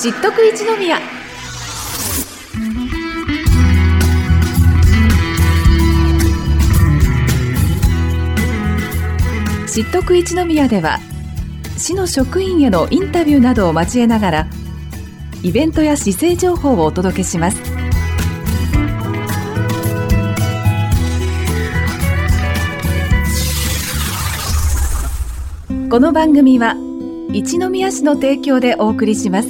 知っとく一宮。知っとく一宮では、市の職員へのインタビューなどを交えながらイベントや市政情報をお届けします。この番組は一宮市の提供でお送りします。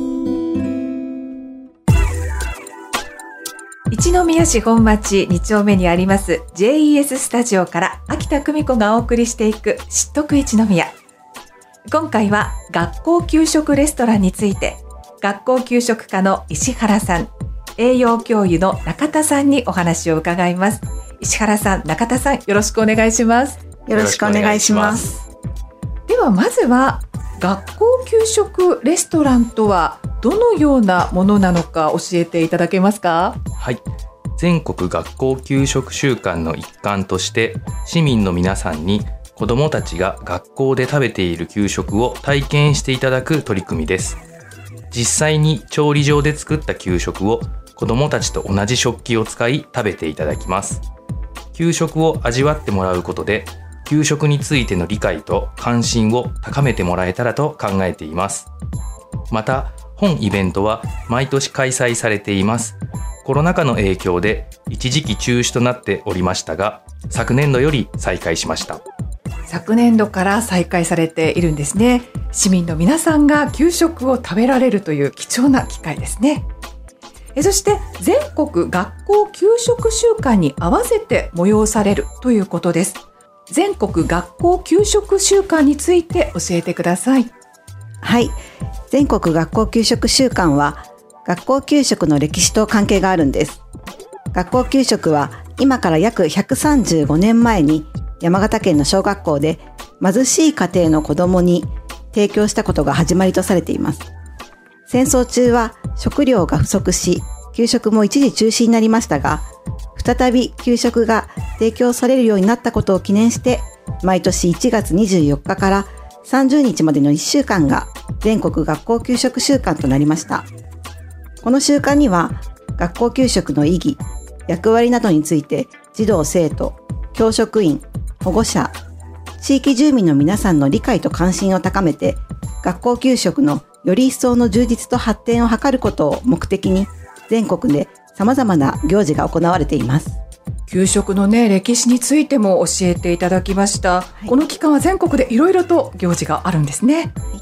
一宮市本町2丁目にあります JES スタジオから秋田久美子がお送りしていく知っとく一宮。今回は学校給食レストランについて、学校給食課の石原さん、栄養教諭の中田さんにお話を伺います。石原さん、中田さん、よろしくお願いします。 よろしくお願いします。 ではまずは学校給食レストランとはどのようなものなのか教えていただけますか？ はい、全国学校給食週間の一環として市民の皆さんに子どもたちが学校で食べている給食を体験していただく取り組みです。実際に調理場で作った給食を子どもたちと同じ食器を使い食べていただきます。給食を味わってもらうことで給食についての理解と関心を高めてもらえたらと考えています。また本イベントは毎年開催されています。コロナ禍の影響で一時期中止となっておりましたが、昨年度より再開しました。 昨年度から再開されているんですね。市民の皆さんが給食を食べられるという貴重な機会ですね。そして全国学校給食週間に合わせて催されるということです。全国学校給食週間について教えてください。 はい、全国学校給食週間は学校給食の歴史と関係があるんです。学校給食は今から約135年前に山形県の小学校で貧しい家庭の子どもに提供したことが始まりとされています。戦争中は食料が不足し、給食も一時中止になりましたが、再び給食が提供されるようになったことを記念して、毎年1月24日から30日までの1週間が全国学校給食週間となりました。この週間には学校給食の意義、役割などについて児童生徒、教職員、保護者、地域住民の皆さんの理解と関心を高めて、学校給食のより一層の充実と発展を図ることを目的に、全国で様々な行事が行われています。 給食の歴史についても教えていただきました。はい、この期間は全国でいろいろと行事があるんですね。はい、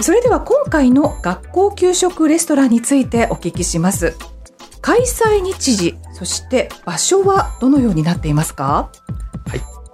それでは今回の学校給食レストランについてお聞きします。開催日時、そして場所はどのようになっていますか？ はい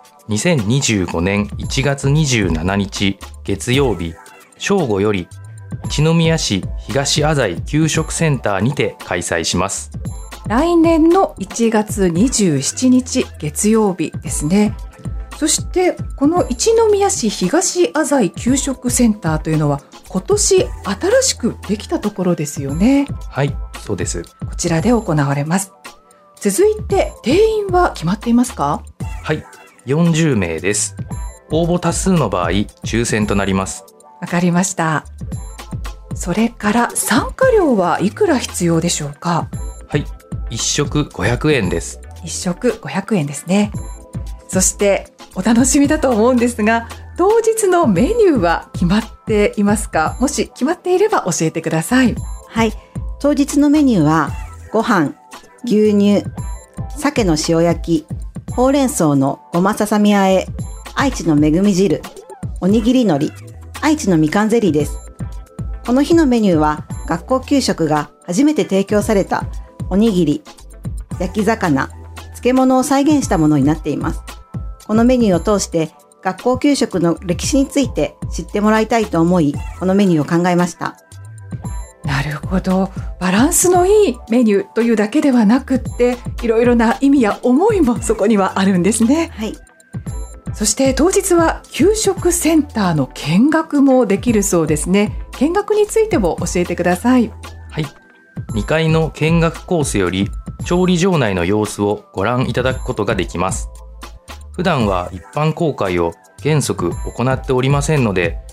、2025年1月27日月曜日正午より一宮市東浅井給食センターにて開催します。 来年の1月27日月曜日ですね。そしてこの一宮市東浅井給食センターというのは今年新しくできたところですよね。 はい、そうです。 こちらで行われます。続いて定員は決まっていますか？ はい、40名です。応募多数の場合抽選となります。 わかりました。それから参加料はいくら必要でしょうか？ はい、1食500円です。 1食500円ですね。そしてお楽しみだと思うんですが、当日のメニューは決まっていますか？もし決まっていれば教えてください。 はい、当日のメニューはご飯、牛乳、鮭の塩焼き、ほうれん草のごまささみあえ、愛知のめぐみ汁、おにぎり海苔、愛知のみかんゼリーです。この日のメニューは学校給食が初めて提供されたおにぎり、焼き魚、漬物を再現したものになっています。このメニューを通して学校給食の歴史について知ってもらいたいと思い、このメニューを考えました。 なるほど。バランスのいいメニューというだけではなくって、いろいろな意味や思いもそこにはあるんですね。 はい。 そして当日は給食センターの見学もできるそうですね。見学についても教えてください。 はい、2階の見学コースより調理場内の様子をご覧いただくことができます。普段は一般公開を原則行っておりませんので、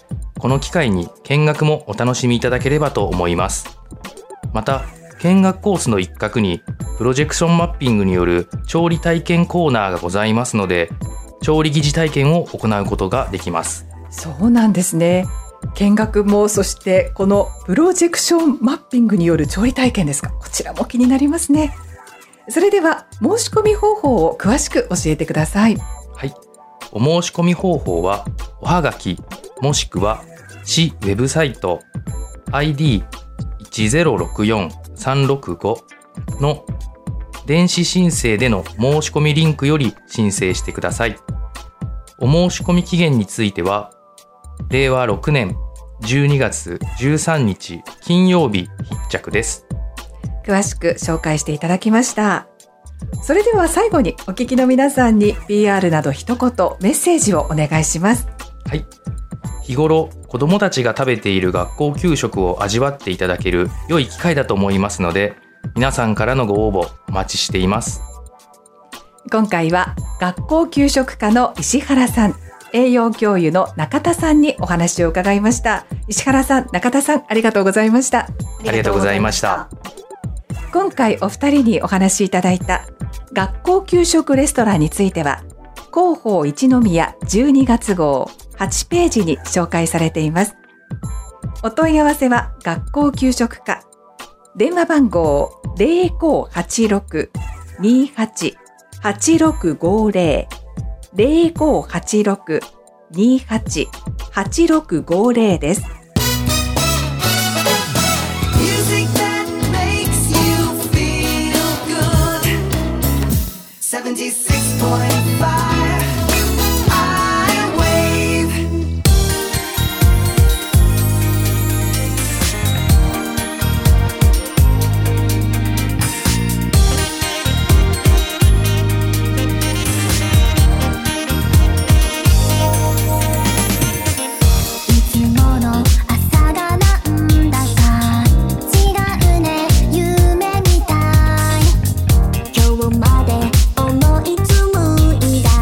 この機会に見学もお楽しみいただければと思います。また、見学コースの一角にプロジェクションマッピングによる調理体験コーナーがございますので、調理疑似体験を行うことができます。 そうなんですね。見学も、そしてこのプロジェクションマッピングによる調理体験ですが、こちらも気になりますね。それでは申し込み方法を詳しく教えてください。 はい、お申し込み方法はおはがきもしくは市ウェブサイト ID1064365 の電子申請での申し込みリンクより申請してください。お申し込み期限については令和6年12月13日金曜日必着です。 詳しく紹介していただきました。それでは最後にお聞きの皆さんに PR など一言メッセージをお願いします。 はい、日頃子どもたちが食べている学校給食を味わっていただける良い機会だと思いますので、皆さんからのご応募お待ちしています。 今回は学校給食課の石原さん、栄養教諭の中田さんにお話を伺いました。石原さん、中田さん、ありがとうございました。 ありがとうございました。 今回お二人にお話しいただいた学校給食レストランについては、広報一宮12月号8ページに紹介されています。お問い合わせは学校給食課、電話番号 0586-28-8650 0586-28-8650 です。 今日まで思い紡いだ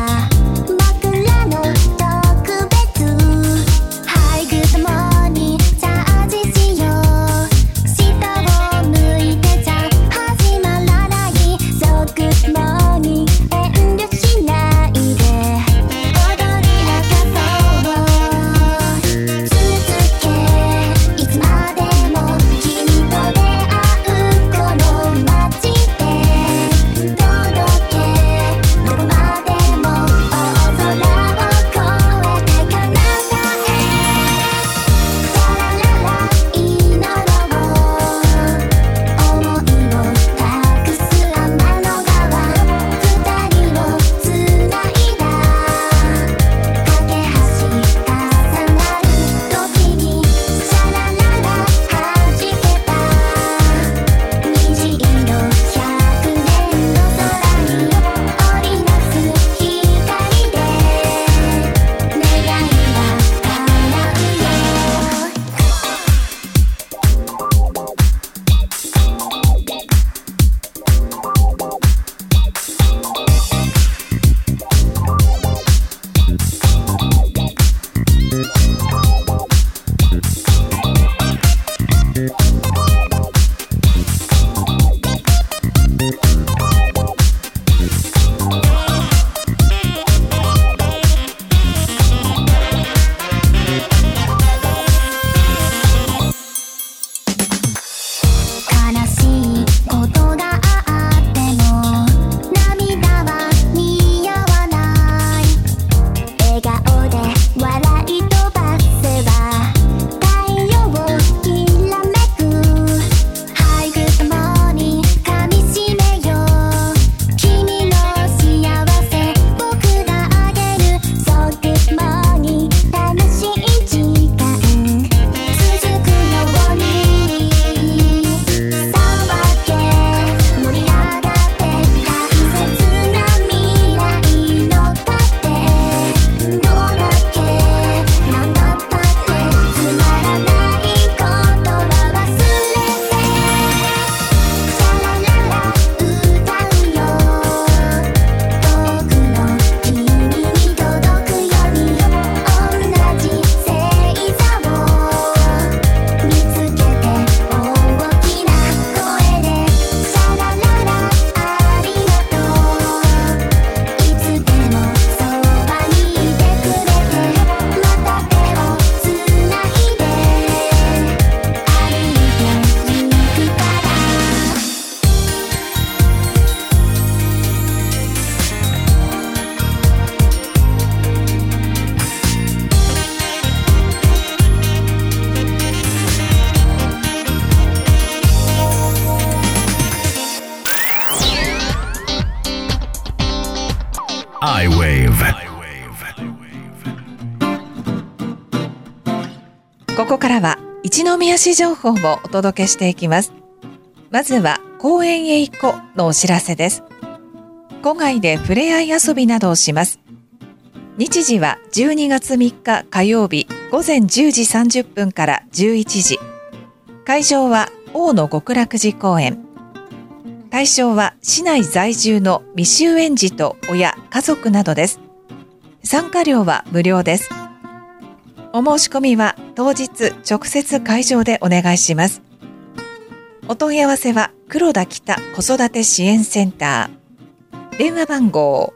ここからは一宮市情報をお届けしていきます。まずは公園へ行このお知らせです。户外でふれあい遊びなどをします。日時は12月3日火曜日午前10時30分から11時。会場は大野極楽寺公園。対象は市内在住の未就園児と親、家族などです。参加料は無料です。お申し込みは当日直接会場でお願いします。お問い合わせは黒田北子育て支援センター。電話番号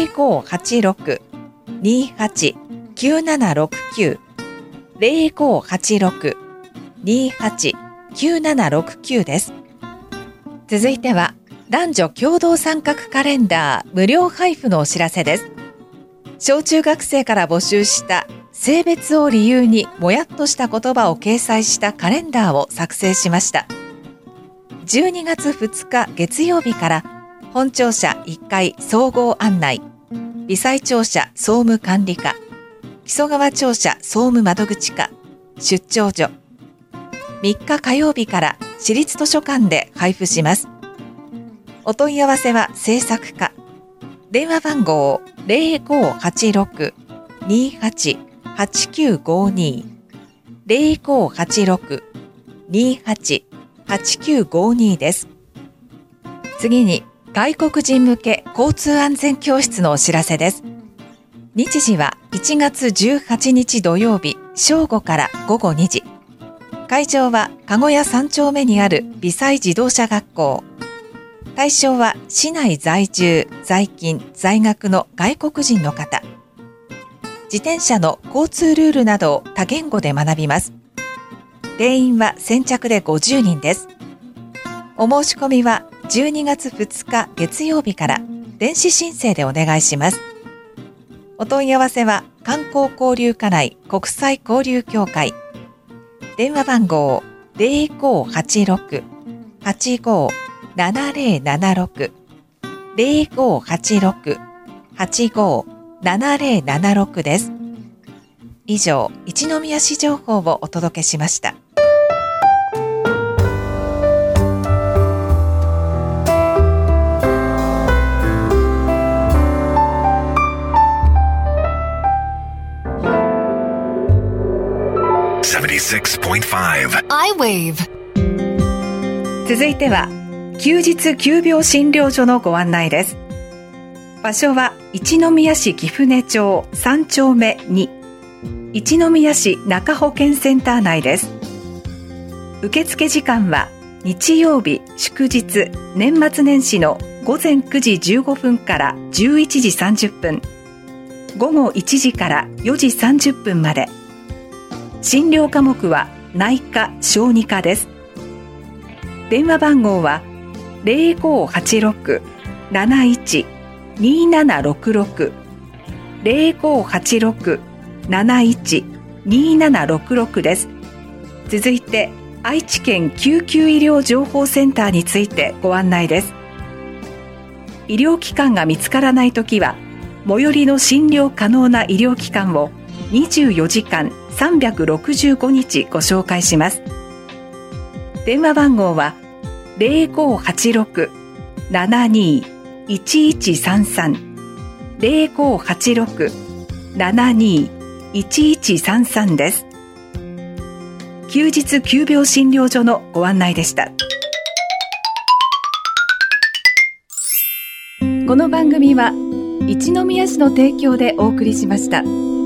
0586-289769 0586-289769 です。続いては男女共同参画カレンダー無料配布のお知らせです。小中学生から募集した性別を理由にもやっとした言葉を掲載したカレンダーを作成しました。12月2日月曜日から本庁舎1階総合案内、微細庁舎総務管理課、木曽川庁舎総務窓口課、出張所、3日火曜日から市立図書館で配布します。お問い合わせは制作課。電話番号 0586-288952 0586-288952 です。次に外国人向け交通安全教室のお知らせです。日時は1月18日土曜日正午から午後2時。会場は籠屋3丁目にある微細自動車学校。対象は市内在住、在勤、在学の外国人の方。自転車の交通ルールなどを多言語で学びます。定員は先着で50人です。お申し込みは12月2日月曜日から電子申請でお願いします。お問い合わせは観光交流課内国際交流協会。電話番号 0586-857076 0586-857076 です。以上、一宮市情報をお届けしました。 I-Wave。 続いては休日急病診療所のご案内です。場所は一宮市貴船町3丁目2、一宮市中保健センター内です。受付時間は日曜日、祝日、年末年始の午前9時15分から11時30分、午後1時から4時30分まで。診療科目は内科・小児科です。電話番号は 0586-712766 0586-712766 です。続いて愛知県救急医療情報センターについてご案内です。医療機関が見つからないときは最寄りの診療可能な医療機関を24時間365日ご紹介します。電話番号は 0586-721133 0586-721133 です。休日急病診療所のご案内でした。この番組は一宮市の提供でお送りしました。